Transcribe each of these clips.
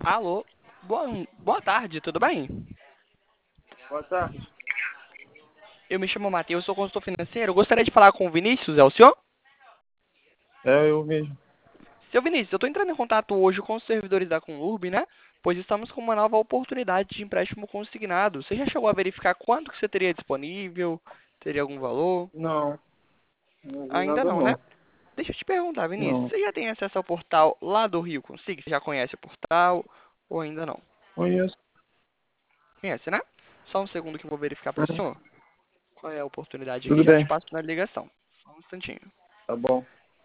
Alô, boa tarde, tudo bem? Boa tarde. Eu me chamo Matheus, sou consultor financeiro. Gostaria de falar com o Vinícius, é o senhor? É eu mesmo. Seu Vinícius, eu estou entrando em contato hoje com os servidores da Conurb, né? Pois estamos com uma nova oportunidade de empréstimo consignado. Você já chegou a verificar quanto que você teria disponível? Teria algum valor? Não, não vi Ainda nada não, né? não. Deixa eu te perguntar, Vinícius, Não. você já tem acesso ao portal lá do Rio Consigo? Você já conhece o portal ou ainda não? Conheço. Conhece, né? Só um segundo que eu vou verificar para o Uhum. senhor. Qual é a oportunidade aqui? Tudo Já te bem, passo na ligação. Só um instantinho. tá bom.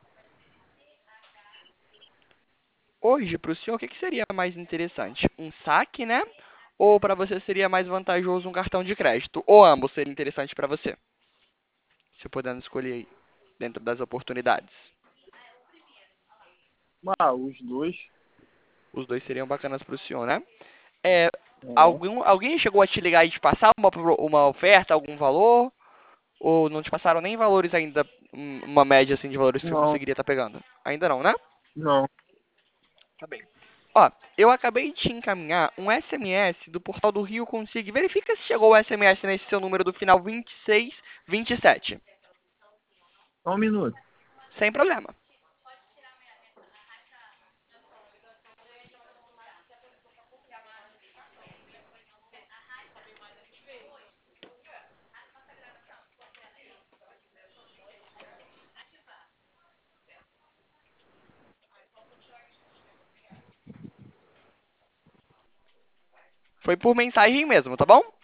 Hoje, para o senhor, o que seria mais interessante? Um saque, né? Ou para você seria mais vantajoso um cartão de crédito? Ou ambos seria interessante para você? Se podendo escolher aí, dentro das oportunidades. Os dois. Os dois seriam bacanas para o senhor, né? É, É. alguém chegou a te ligar e te passar uma oferta, algum valor? Ou não te passaram nem valores ainda, uma média assim de valores que você Não, conseguiria estar pegando? Ainda não, né? não. Tá bem. Ó, eu acabei de te encaminhar um SMS do portal do Rio Consigo. Verifica se chegou o SMS nesse seu número do final 2627. Só um minuto. Sem problema. Foi por mensagem mesmo, tá bom?